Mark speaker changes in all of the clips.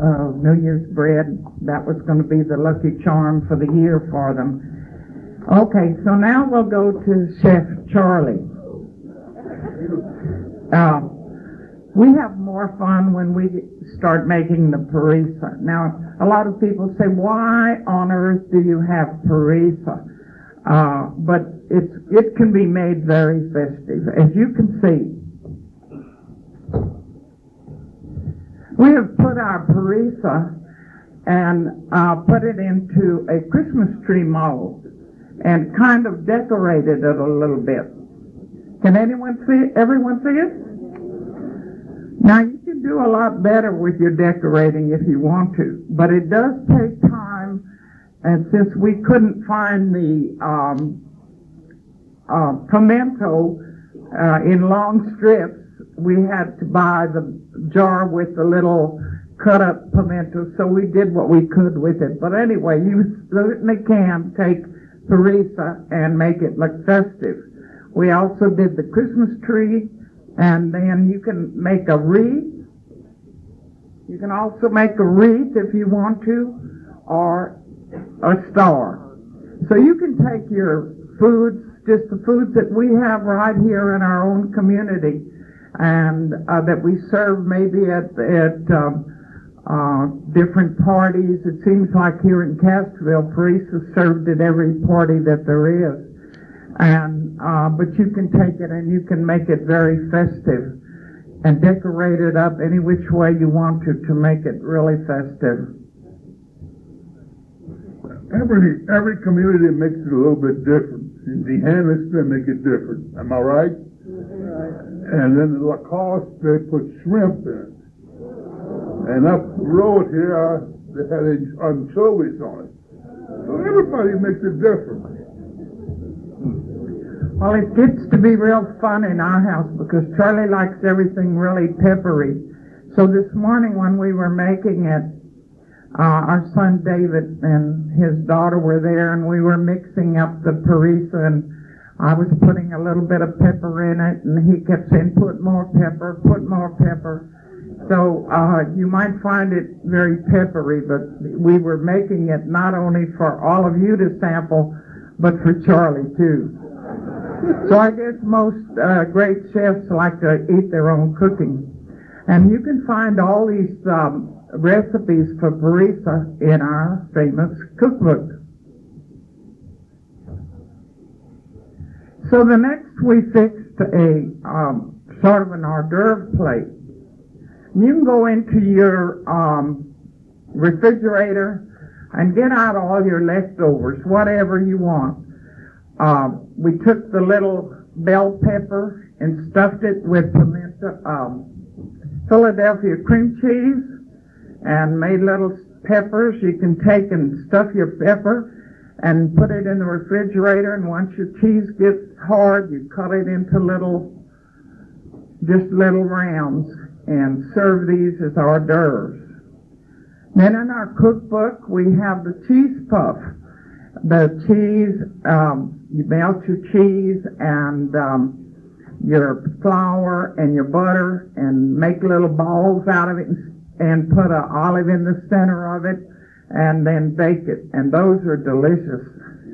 Speaker 1: New Year's bread. That was going to be the lucky charm for the year for them. Okay, so now we'll go to Chef Charlie. We have more fun when we start making the parisa. Now, a lot of people say, why on earth do you have parisa? But it can be made very festive. As you can see, we have put our parisa and put it into a Christmas tree mold and kind of decorated it a little bit. Can everyone see it? Now, you can do a lot better with your decorating if you want to, but it does take time, and since we couldn't find the pimento in long strips, we had to buy the jar with the little cut-up pimento, so we did what we could with it. But anyway, you certainly can take parisa and make it look festive. We also did the Christmas tree, and then you can make a wreath. You can also make a wreath if you want to, or a star. So you can take your foods, just the foods that we have right here in our own community, and that we serve maybe at different parties. It seems like here in Castroville, parisa served at every party that there is. And but you can take it and you can make it very festive and decorate it up any which way you want to make it really festive.
Speaker 2: Every community makes it a little bit different. In Dehanis, they make it different. Am I right? And then in Lacoste, they put shrimp in it. And up the road here, they had anchovies on it. So everybody makes it different.
Speaker 1: Well, it gets to be real fun in our house because Charlie likes everything really peppery. So this morning when we were making it, our son David and his daughter were there, and we were mixing up the parisa, and I was putting a little bit of pepper in it, and he kept saying, put more pepper, put more pepper. So you might find it very peppery, but we were making it not only for all of you to sample, but for Charlie too. So I guess most great chefs like to eat their own cooking. And you can find all these recipes for parisa in our famous cookbook. So the next we fixed a sort of an hors d'oeuvre plate. You can go into your refrigerator and get out all your leftovers, whatever you want. We took the little bell pepper and stuffed it with pimento, Philadelphia cream cheese, and made little peppers. You can take and stuff your pepper and put it in the refrigerator, and once your cheese gets hard, you cut it into just little rounds and serve these as hors d'oeuvres. Then in our cookbook, we have the cheese puff. The cheese, you melt your cheese and your flour and your butter and make little balls out of it and put an olive in the center of it and then bake it. And those are delicious.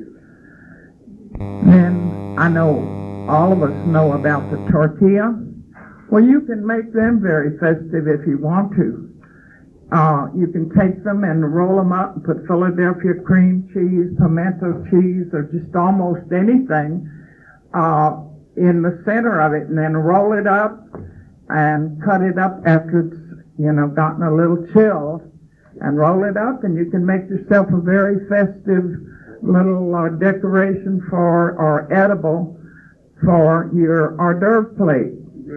Speaker 1: Then I know all of us know about the tortilla. Well, you can make them very festive if you want to. You can take them and roll them up and put Philadelphia cream cheese, pimento cheese, or just almost anything in the center of it, and then roll it up and cut it up after it's, gotten a little chilled, and roll it up, and you can make yourself a very festive little decoration or edible for your hors d'oeuvre plate.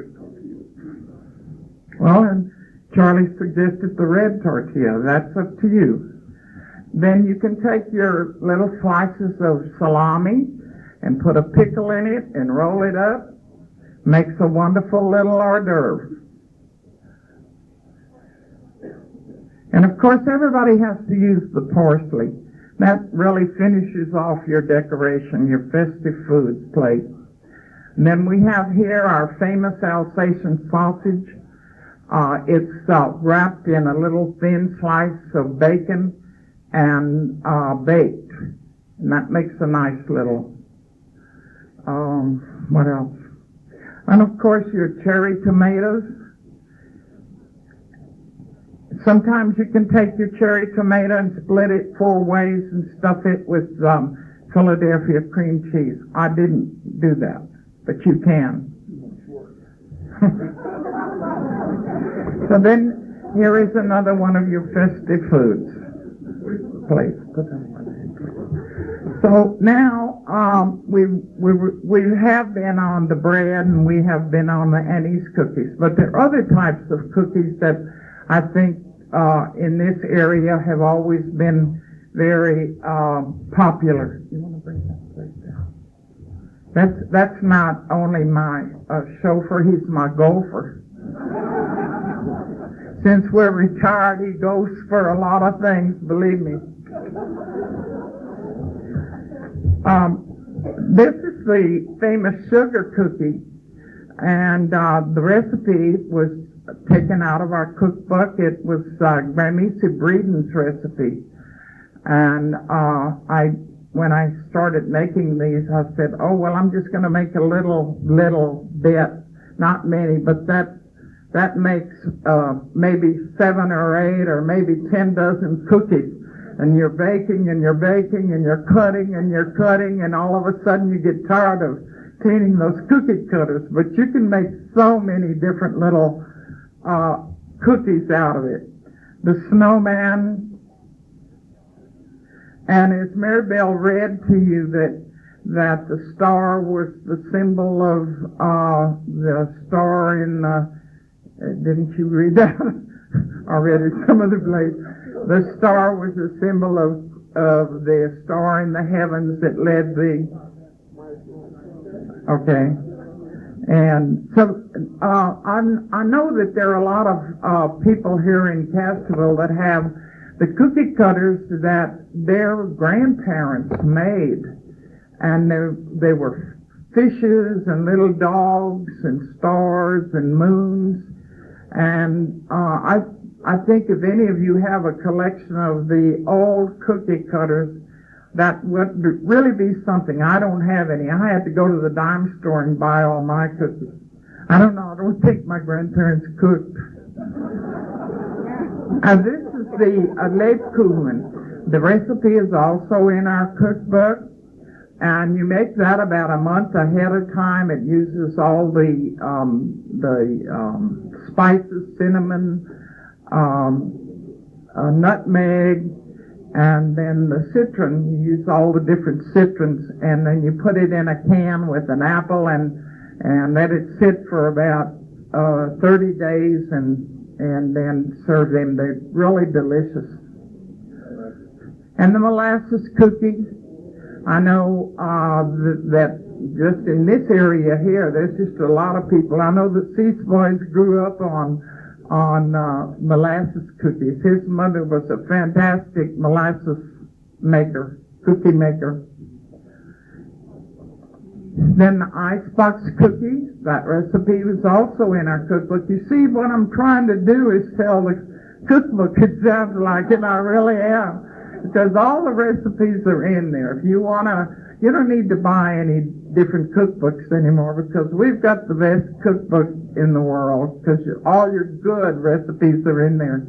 Speaker 1: Well, and Charlie suggested the red tortilla. That's up to you. Then you can take your little slices of salami and put a pickle in it and roll it up. Makes a wonderful little hors d'oeuvre. And of course, everybody has to use the parsley. That really finishes off your decoration, your festive foods plate. And then we have here our famous Alsatian sausage. It's wrapped in a little thin slice of bacon and baked. And that makes a nice little, what else? And of course your cherry tomatoes. Sometimes you can take your cherry tomato and split it 4 ways and stuff it with Philadelphia cream cheese. I didn't do that, but you can. So then, here is another one of your festive foods. Please, put that one in. So now, we have been on the bread and we have been on the anise cookies, but there are other types of cookies that I think in this area have always been very popular. You want to bring that plate down? That's not only my chauffeur, he's my gopher. Since we're retired, he goes for a lot of things, believe me. This is the famous sugar cookie, and the recipe was taken out of our cookbook. It was Gramisi Breeden's recipe. And when I started making these, I said, oh, well, I'm just going to make a little bit, not many, but that makes maybe 7 or 8 or maybe 10 dozen cookies. And you're baking and you're baking and you're cutting and you're cutting, and all of a sudden you get tired of cleaning those cookie cutters. But you can make so many different little cookies out of it. The snowman. And as Maribel read to you that the star was the symbol of the star in didn't you read that? I read it some other place. The star was a symbol of the star in the heavens that led the. Okay. And so I know that there are a lot of people here in Castroville that have the cookie cutters that their grandparents made, and they were fishes and little dogs and stars and moons. And I think if any of you have a collection of the old cookie cutters, that would really be something. I don't have any. I had to go to the dime store and buy all my cookies. I don't know. I don't think my grandparents cooked. And this is the Lebkuchen. The recipe is also in our cookbook, and you make that about a month ahead of time. It uses all the spices, cinnamon, nutmeg, and then the citron. You use all the different citrons, and then you put it in a can with an apple and let it sit for about 30 days, and then serve them. They're really delicious. And the molasses cookies, I know that just in this area here, there's just a lot of people. I know that Cease Boys grew up on molasses cookies. His mother was a fantastic molasses maker, cookie maker. Then the icebox cookies, that recipe was also in our cookbook. You see, what I'm trying to do is tell the cookbook it sounds like, and I really am. Because all the recipes are in there. If you you don't need to buy any different cookbooks anymore, because we've got the best cookbook in the world, because all your good recipes are in there.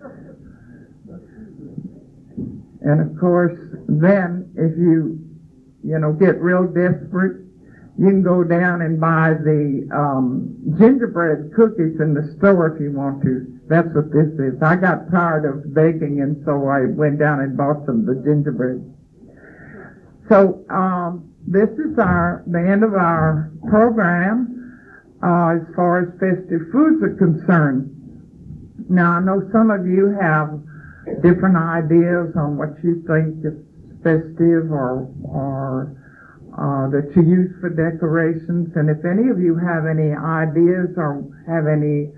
Speaker 1: And of course, then if you get real desperate, you can go down and buy the gingerbread cookies in the store if you want to. That's what this is. I got tired of baking, and so I went down and bought the gingerbread. So this is the end of our program as far as festive foods are concerned. Now, I know some of you have different ideas on what you think is festive or that you use for decorations. And if any of you have any ideas or have any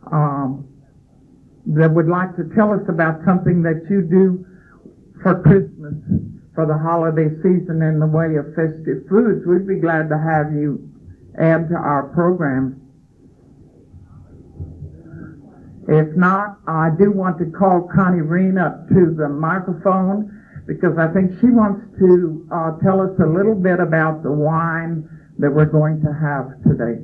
Speaker 1: that would like to tell us about something that you do for Christmas, for the holiday season in the way of festive foods, we'd be glad to have you add to our program. If not, I do want to call Connie Reen up to the microphone because I think she wants to tell us a little bit about the wine that we're going to have today.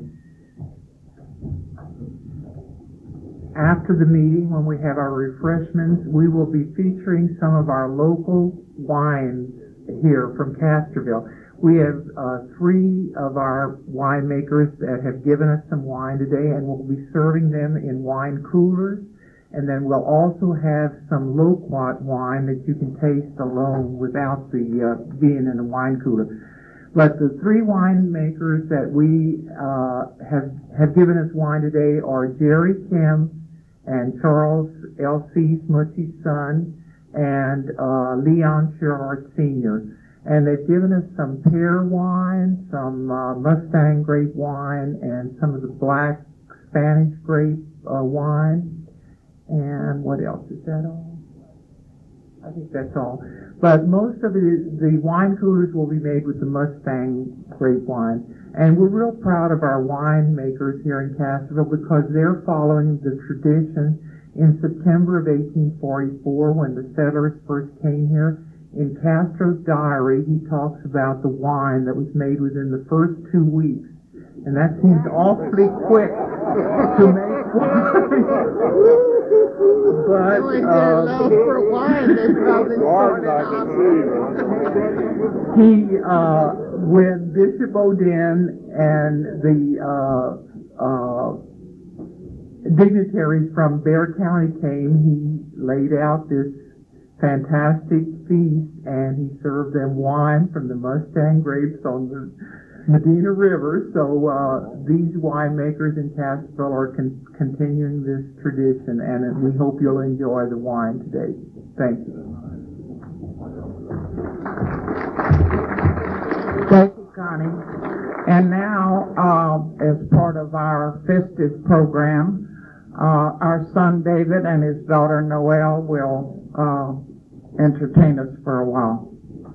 Speaker 1: After the meeting, when we have our refreshments, we will be featuring some of our local wines here from Castroville. We have 3 of our winemakers that have given us some wine today, and we'll be serving them in wine coolers. And then we'll also have some loquat wine that you can taste alone without the being in a wine cooler. But the 3 winemakers that we have given us wine today are Jerry Kim and Charles L.C. Smutsky's son and Leon Sherrard Sr. And they've given us some pear wine, some Mustang grape wine, and some of the black Spanish grape wine. And what else? Is that all? I think that's all. But most of the wine coolers will be made with the Mustang grape wine. And we're real proud of our winemakers here in Castroville because they're following the tradition. In September of 1844, when the settlers first came here, in Castro's diary, he talks about the wine that was made within the first 2 weeks. And that seems awfully quick to make wine. But
Speaker 3: for wine, they probably
Speaker 1: when Bishop Odin and the dignitaries from Bexar County came, he laid out this fantastic feast, and he served them wine from the Mustang grapes on the Medina River. So these winemakers in Castroville are continuing this tradition, and we hope you'll enjoy the wine today. Thank you. Thank you, Connie. And now, as part of our festive program, our son David and his daughter Noelle will entertain us for a while.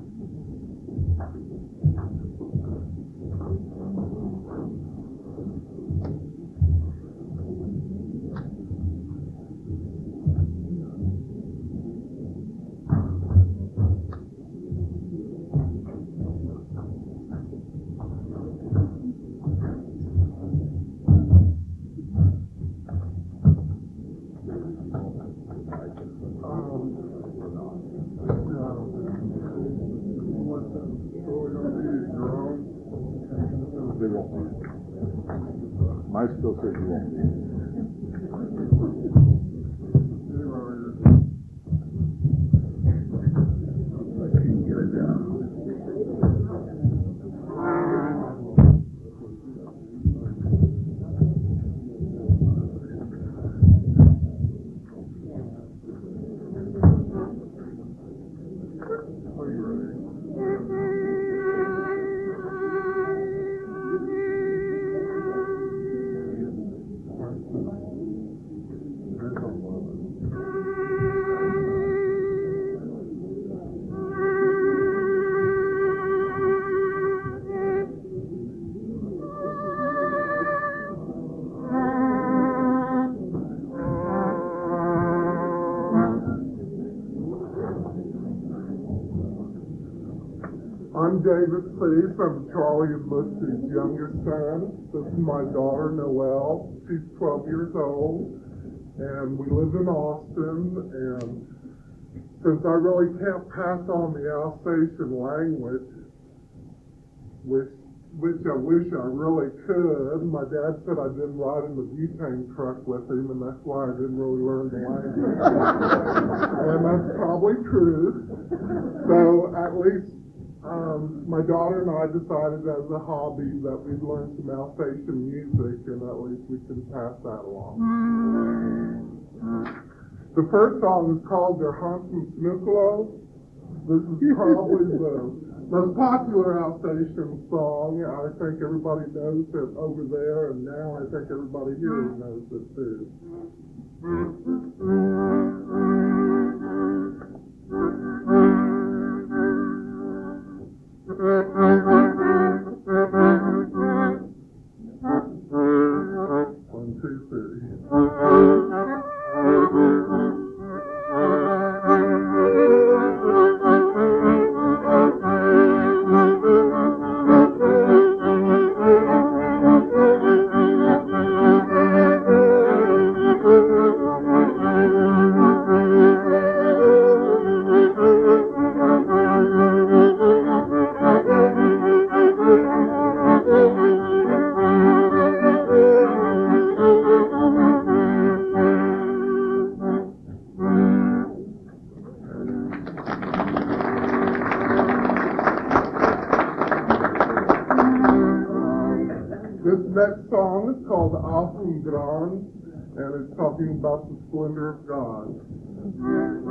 Speaker 2: Mine still says you won't.
Speaker 4: I'm David Thief. I'm Charlie and Lucy's youngest son. This is my daughter, Noelle. She's 12 years old, and we live in Austin. And since I really can't pass on the Alsatian language, which I wish I really could, my dad said I didn't ride in the butane truck with him, and that's why I didn't really learn the language. And that's probably true. So at least my daughter and I decided as a hobby that we'd learn some Alsatian music, and at least we can pass that along. The first song is called Der Hansen Snukkelo. This is probably the most popular Alsatian song. I think everybody knows it over there, and now I think everybody here knows it too. One, two, three. called Alton Grand, and it's talking about the splendor of God.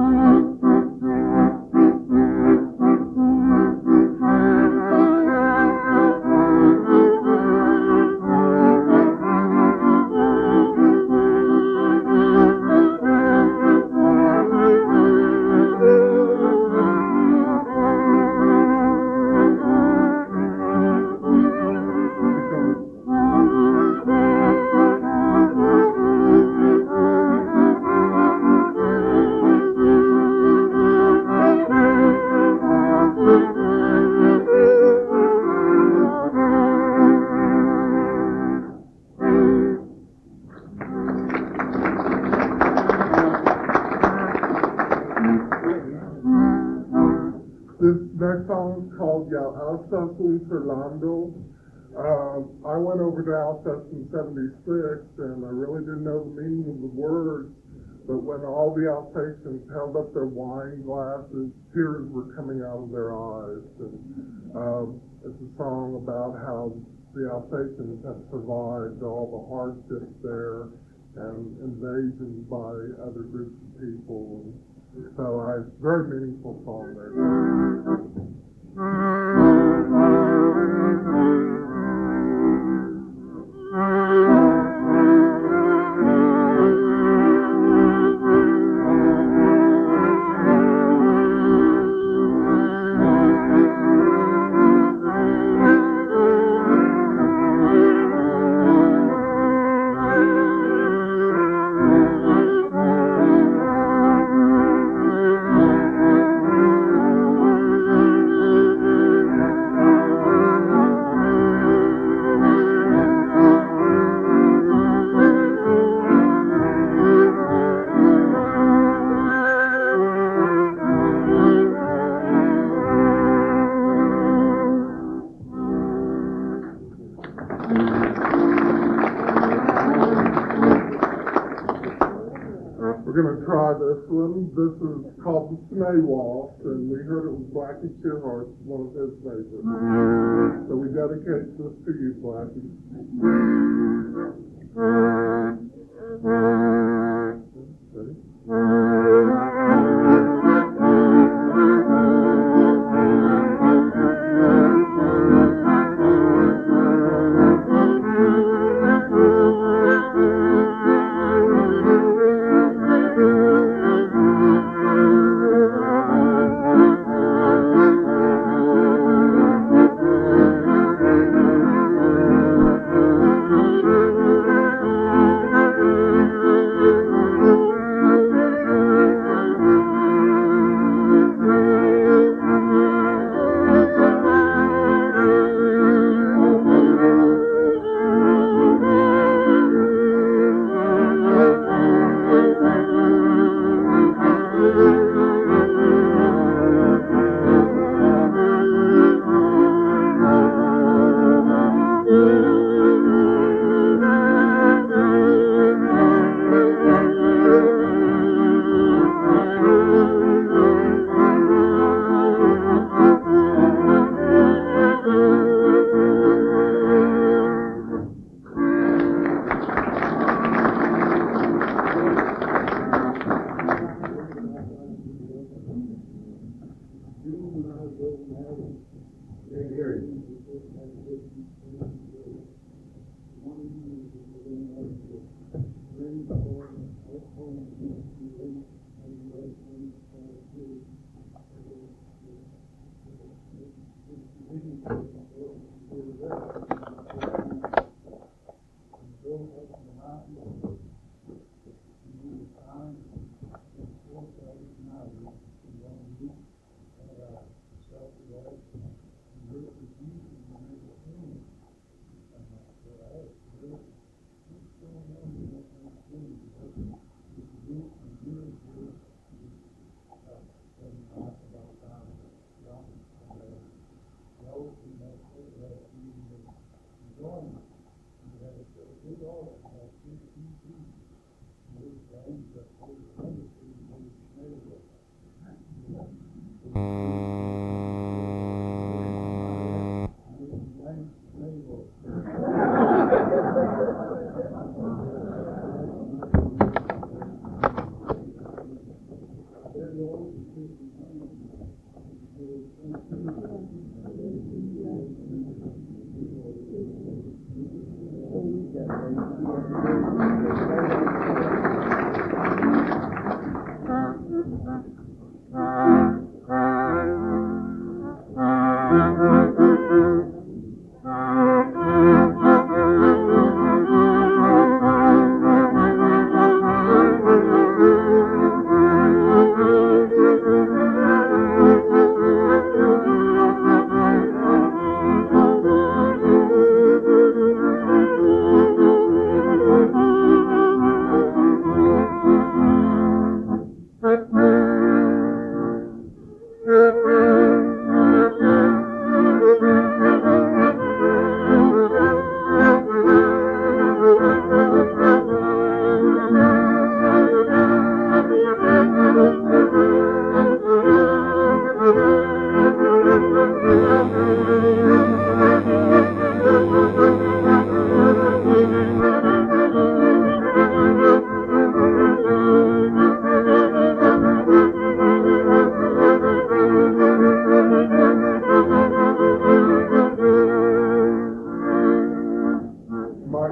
Speaker 4: This next song is called Ja Alsace Fernando. I went over to Alsace in '76, and I really didn't know the meaning of the words, but when all the Alsatians held up their wine glasses, tears were coming out of their eyes. And it's a song about how the Alsatians have survived all the hardships there and invasions by other groups of people. So it's a very meaningful song there. We're going to try this one. This is called the Snay Waltz, and we heard it was Blackie Shearhart, one of his favorites. So we dedicate this to you, Blackie.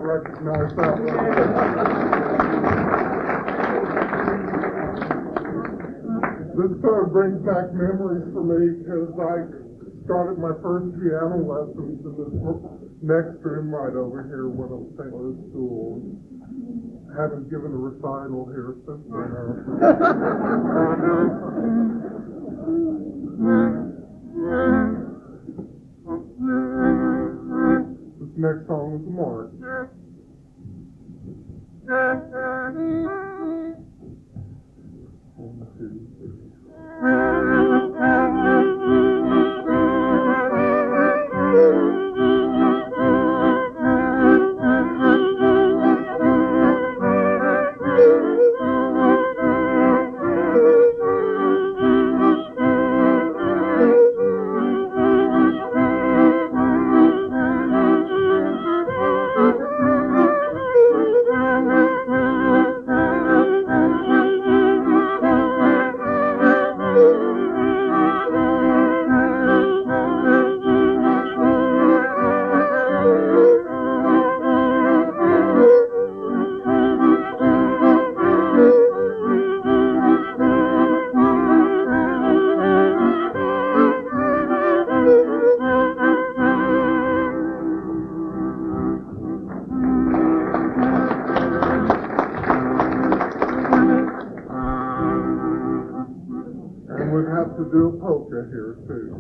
Speaker 4: recognize that one. This sort of brings back memories for me because I started my first piano lessons in this next room right over here when I was St. Louis School. Haven't given a recital here since then. This next song is a march. One, two, three. We'd have to do a polka here too.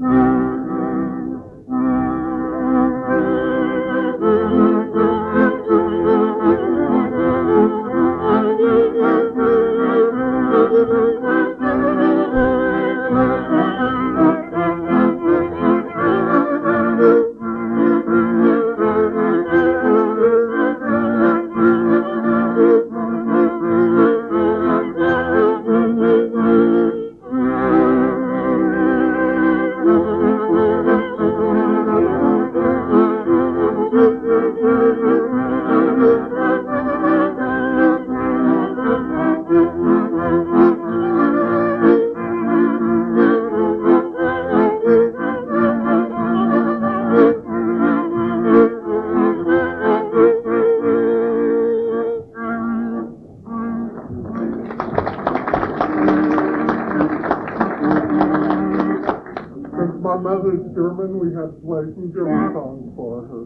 Speaker 4: My mother's German, we had to play some German songs for her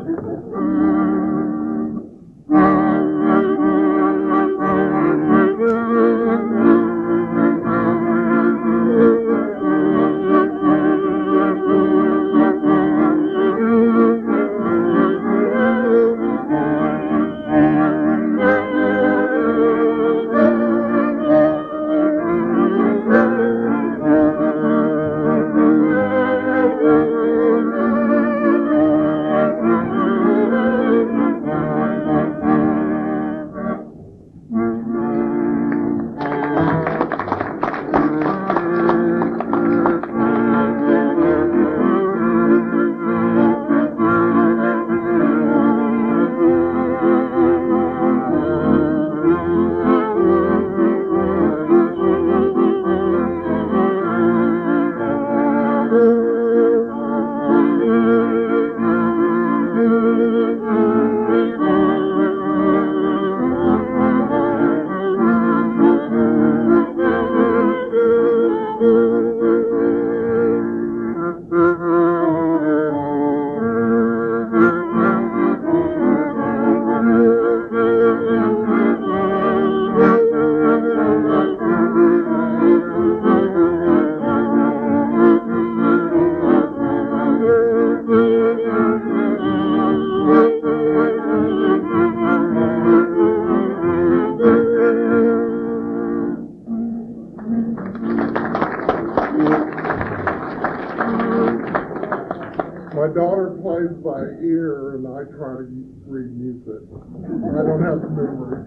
Speaker 4: My daughter plays by ear, and I try to read music. I don't have the memory.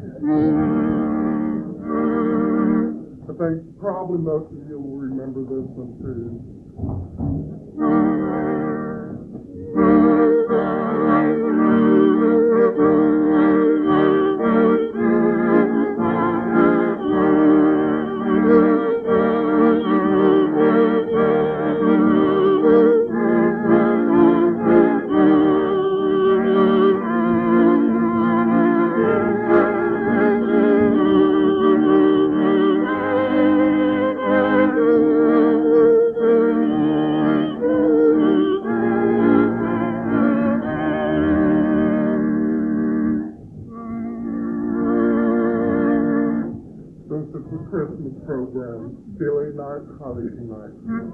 Speaker 4: I think probably most of you will remember this one too. Christmas program, Silly Night, Holly Tonight.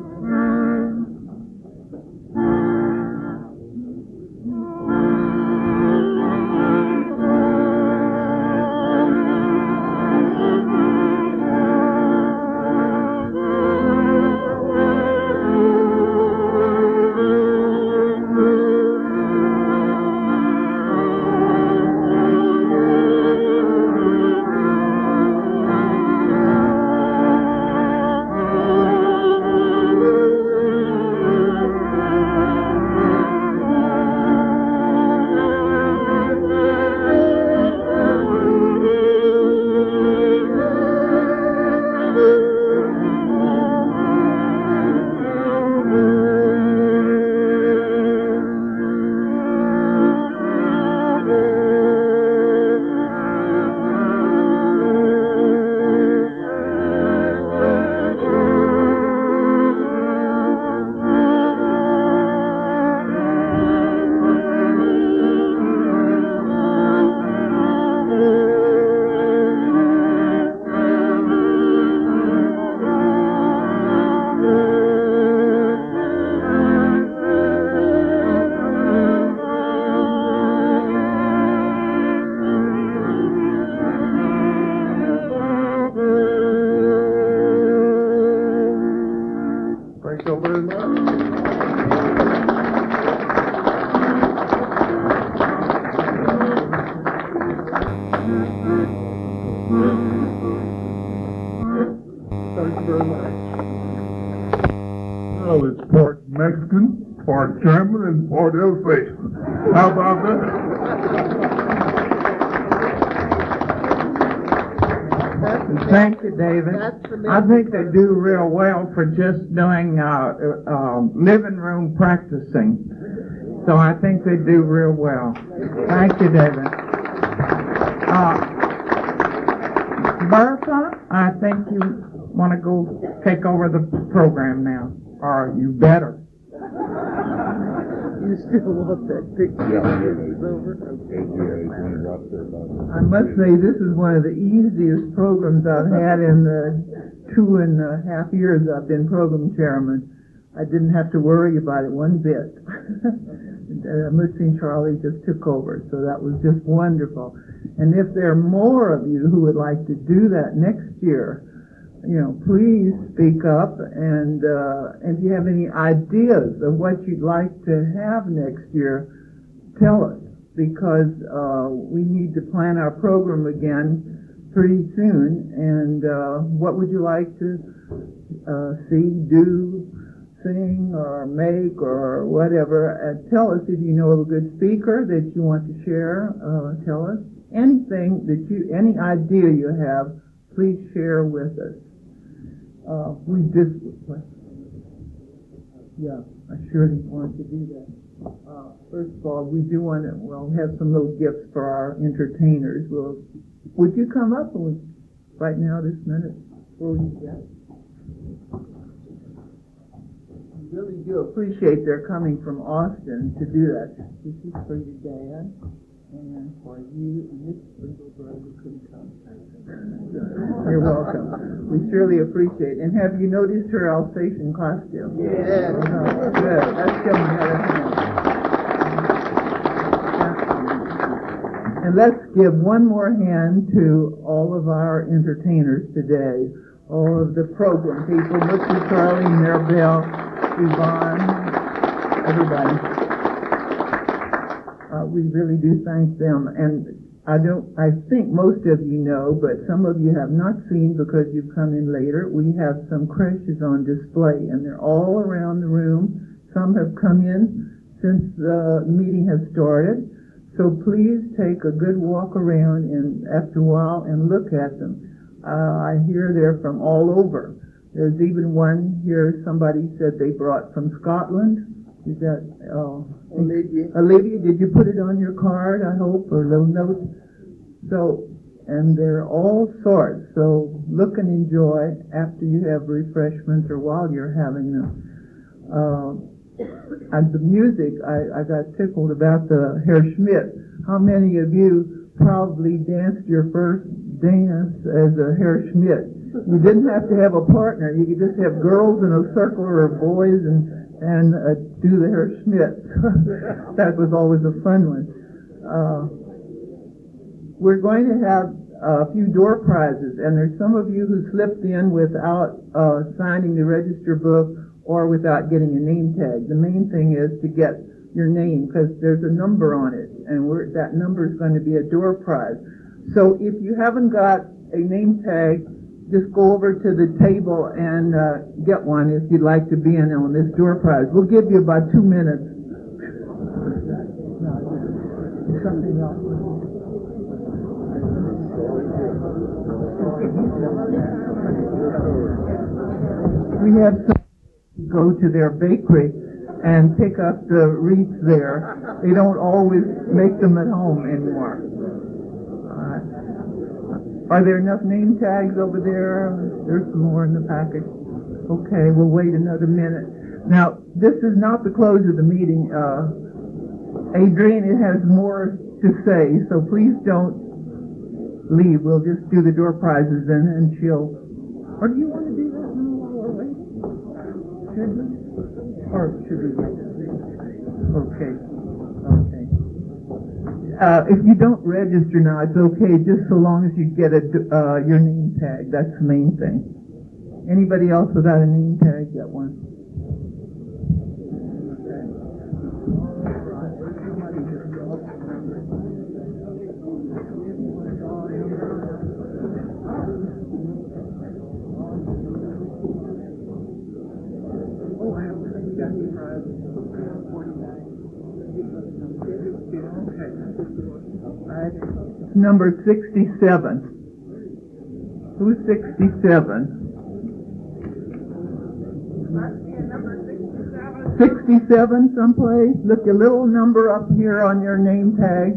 Speaker 4: Thank you very much. Thank you very much.
Speaker 2: Well, it's part Mexican, part German, and part Alsatian. How about that?
Speaker 1: Thank you, David.
Speaker 3: That's the
Speaker 1: I think they do real well for just doing living room practicing. So I think they do real well. Thank you, David. Bertha, I think you want to go take over the program now. Or you better.
Speaker 3: You still want that picture?
Speaker 5: Yeah.
Speaker 3: Over?
Speaker 6: I must say this is one of the easiest programs I've had in the 2.5 years I've been program chairman. I didn't have to worry about it one bit. Missing Charlie just took over, so that was just wonderful. And if there are more of you who would like to do that next year, please speak up, and if you have any ideas of what you'd like to have next year, tell us, because we need to plan our program again pretty soon. And what would you like to see, do, sing, or make, or whatever? Tell us if you know of a good speaker that you want to share. Tell us anything that any idea you have. Please share with us. I surely want to do that. First of all, we do want to, have some little gifts for our entertainers. Would you come up right now, this minute, before we get? I really do appreciate their coming from Austin to do that. This is for your dad, and for you, and this little brother who couldn't come. You're welcome. We surely appreciate it. And have you noticed her Alsatian costume?
Speaker 3: Yeah.
Speaker 6: Good. Let's give them another hand. And let's give one more hand to all of our entertainers today, all of the program people, Mr. Charlie, Maribel, Yvonne, everybody. We really do thank them. And I think most of you know, but some of you have not seen because you've come in later. We have some creches on display, and they're all around the room. Some have come in since the meeting has started. So please take a good walk around and after a while and look at them. I hear they're from all over. There's even one here, somebody said they brought from Scotland. Is that Olivia, did you put it on your card, I hope, or little note? So, and they're all sorts. So look and enjoy after you have refreshments or while you're having them. And the music, I got tickled about the Herr Schmidt. How many of you probably danced your first dance as a Herr Schmidt? You didn't have to have a partner. You could just have girls in a circle or boys and do the Herr Schmidt. That was always a fun one. We're going to have a few door prizes, and there's some of you who slipped in without signing the register book or without getting a name tag. The main thing is to get your name, because there's a number on it, and that number is going to be a door prize. So if you haven't got a name tag, just go over to the table and get one if you'd like to be in on this door prize. We'll give you about 2 minutes. Something else. We have some go to their bakery and pick up the wreaths there. They don't always make them at home anymore. Are there enough name tags over there? There's some more in the package. Okay, we'll wait another minute. Now, this is not the close of the meeting. Adrian has more to say, so please don't leave. We'll just do the door prizes and she'll... Or do you want to do that now while we're waiting? Should we? Or should we wait? Okay. Okay. If you don't register now, it's okay, just so long as you get your name tag. That's the main thing. Anybody else without a name tag, get one. Number 67. Who's 67? 67 someplace? Look, a little number up here on your name tag.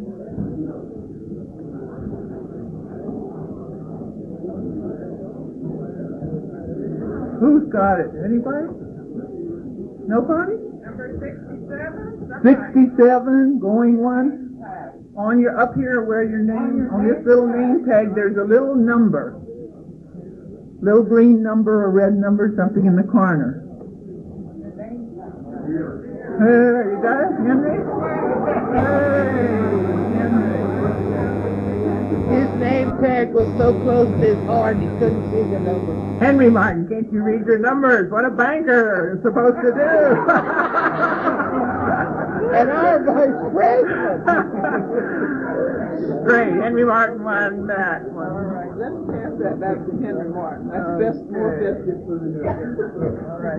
Speaker 6: Who's got it? Anybody? Nobody?
Speaker 1: Number 67?
Speaker 6: 67, going once. On your, up here where your name, on this little name tag, there's a little number. Little green number or red number, something in the corner. Hey, you got it, Henry? Hey, Henry.
Speaker 3: His name tag was so close to his heart he couldn't see the number.
Speaker 6: Henry Martin, can't you read your numbers? What a banker is supposed to do.
Speaker 3: And our vice president.
Speaker 6: Great, Henry Martin won that one.
Speaker 3: All right, let's pass that back to Henry Martin. That's more festive for the new year.
Speaker 6: All right.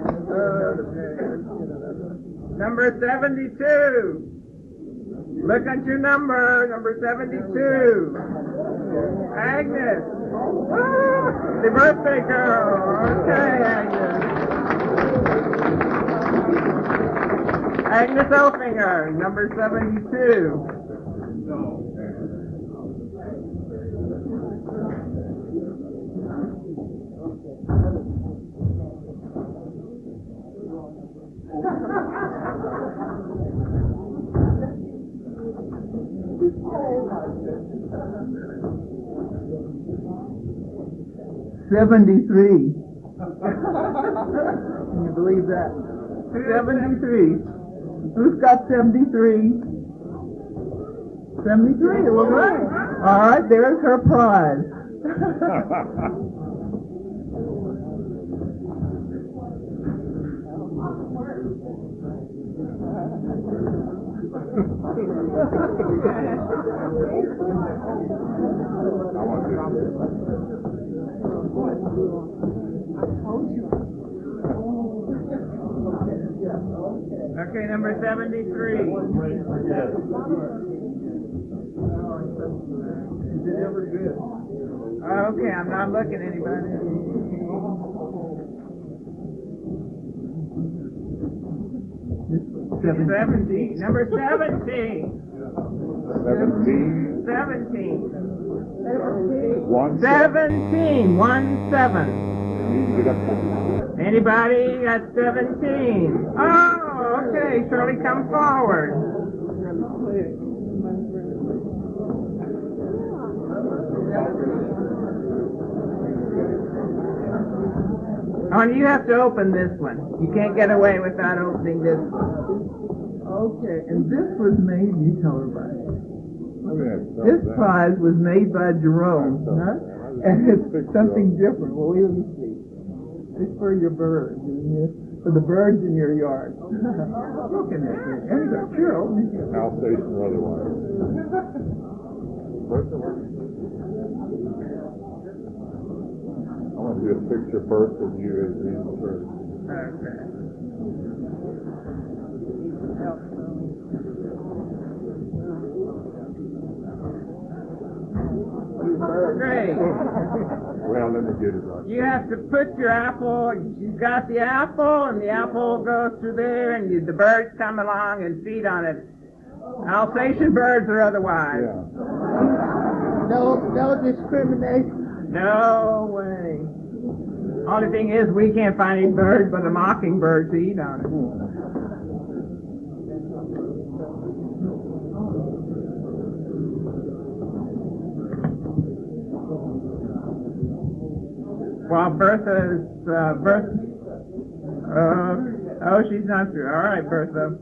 Speaker 6: Number 72. Look at your number, number 72. Agnes. The birthday girl. Okay, Agnes. Agnes Elfinger, number 72. 73. Can you believe that? 73. Who's got 73? 73, well, right. All right, there's her prize. Okay, number 73. Is it ever good? Okay, I'm not looking at anybody. 17. Number 17.
Speaker 2: 17.
Speaker 6: 17.
Speaker 2: 17.
Speaker 6: 17. Anybody at 17? Oh, okay. Shirley, come forward.
Speaker 3: Honey, you have to open this one. You can't get away without opening this one.
Speaker 6: Okay, and this was made, you tell everybody. This prize was made by Jerome, huh? And it's something different. Well, let me see. It's for your birds, isn't it? For the birds in your yard. Looking at it. There you go. Sure, open it.
Speaker 4: Alsatian or otherwise. I want to do a picture first of you as the first.
Speaker 3: Great.
Speaker 4: Well, let me get it right.
Speaker 3: You have to put your apple, you've got the apple, and the apple goes through there, and the birds come along and feed on it. Alsatian birds or otherwise.
Speaker 4: Yeah.
Speaker 3: No discrimination. No way. Only thing is, we can't find any bird but a mockingbird to eat on it. While Bertha's, oh, she's not through. All right, Bertha.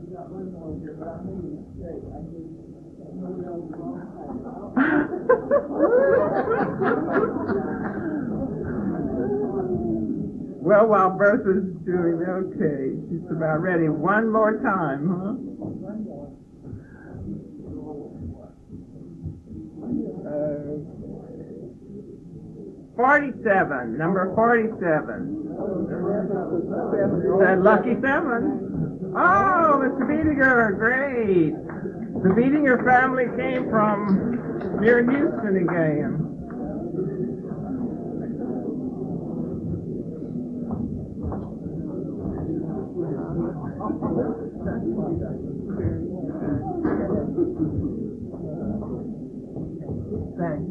Speaker 3: Well, while Bertha's doing okay, she's about ready. One more time, huh? 47, number 47. The lucky 7. Oh, Mr. Beedinger, great. The Beedinger family came from near Houston again. Thanks.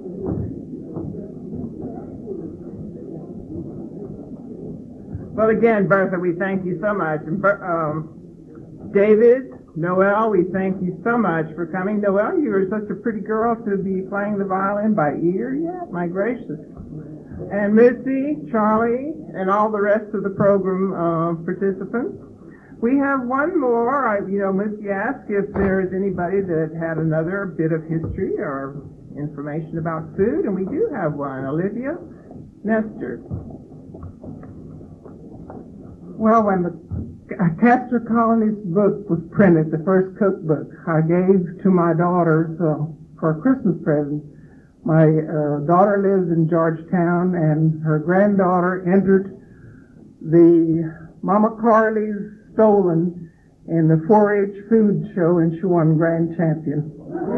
Speaker 3: Well, again, Bertha, we thank you so much. And David, Noel, we thank you so much for coming. Noel, you are such a pretty girl to be playing the violin by ear yet. My gracious. And Missy, Charlie, and all the rest of the program participants. We have one more. Missy asked if there is anybody that had another bit of history or information about food, and we do have one. Olivia Nestor.
Speaker 1: Well, when the Castor Colony's book was printed, the first cookbook, I gave to my daughters for a Christmas present. My daughter lives in Georgetown, and her granddaughter entered the Mama Carly's Stolen in the 4-H food show, and she won grand champion.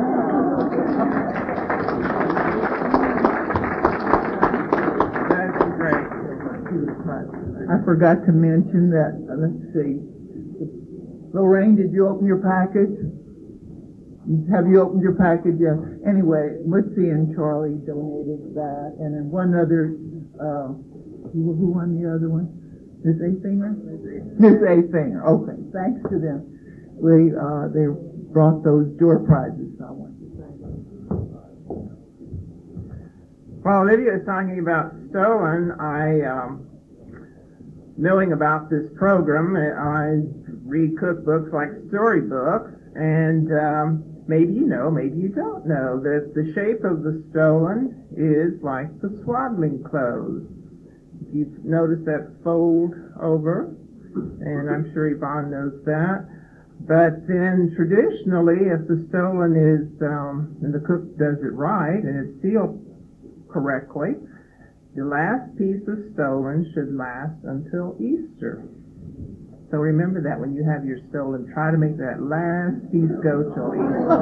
Speaker 3: That's great.
Speaker 6: I forgot to mention that, let's see. Lorraine, did you open your package? Have you opened your package? Yes. Anyway, Mutzi and Charlie donated that, and then one other, who won the other one? Miss Afinger? Miss Afinger. Okay, thanks to them. They brought those door prizes, I want to say.
Speaker 3: While Olivia is talking about Stolen, knowing about this program, I read cookbooks like storybooks, and maybe you know, maybe you don't know, that the shape of the Stolen is like the swaddling clothes. You've noticed that fold over, and I'm sure Yvonne knows that. But then traditionally, if the Stolen is, and the cook does it right, and it's sealed correctly, the last piece of Stolen should last until Easter. So remember that when you have your Stolen, try to make that last piece go till Easter.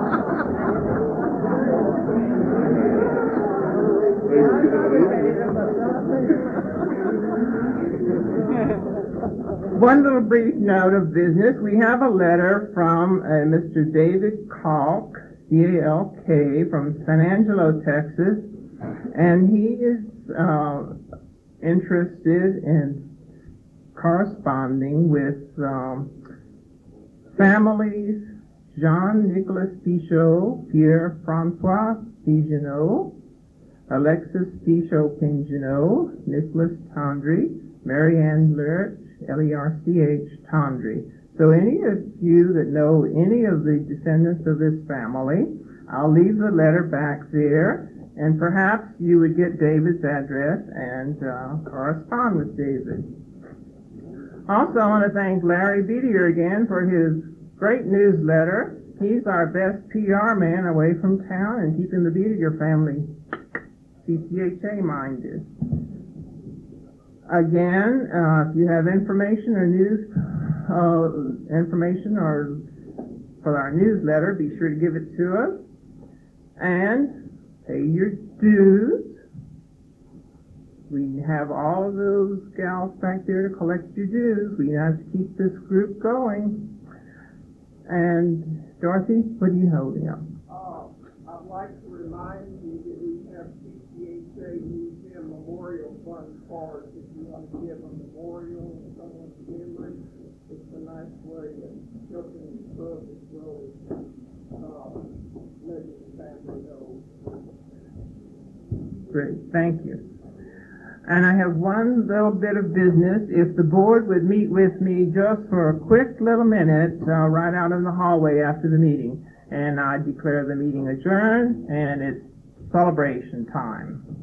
Speaker 3: One little brief note of business. We have a letter from Mr. David Kalk, C-A-L-K, from San Angelo, Texas, and he is interested in corresponding with families Jean-Nicolas Pichot, Pierre-Francois Pigeonneau, Alexis Pichot-Pingeonneau, Nicholas Tondry, Mary Ann Lerch, Lerch, Tondry. So any of you that know any of the descendants of this family, I'll leave the letter back there, and perhaps you would get David's address and correspond with David. Also, I want to thank Larry Beatier again for his great newsletter. He's our best PR man away from town and keeping the Beatier family CCHA minded. Again, if you have information or news, for our newsletter, be sure to give it to us. And pay your dues. We have all of those gals back there to collect your dues. We have to keep this group going. And Dorothy, what are you holding up?
Speaker 1: I'd like to remind you that we have CCHA Museum Memorial Fund cards if you want to give a memorial in someone's memory. It's a nice way of helping the club as well as letting the family know.
Speaker 3: Great, thank you. And I have one little bit of business. If the board would meet with me just for a quick little minute, right out in the hallway after the meeting, and I declare the meeting adjourned, and it's celebration time.